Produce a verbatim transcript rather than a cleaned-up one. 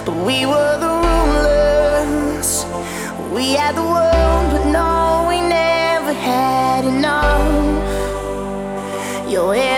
but we were the rulers. We had the world, but no, we never had enough. Your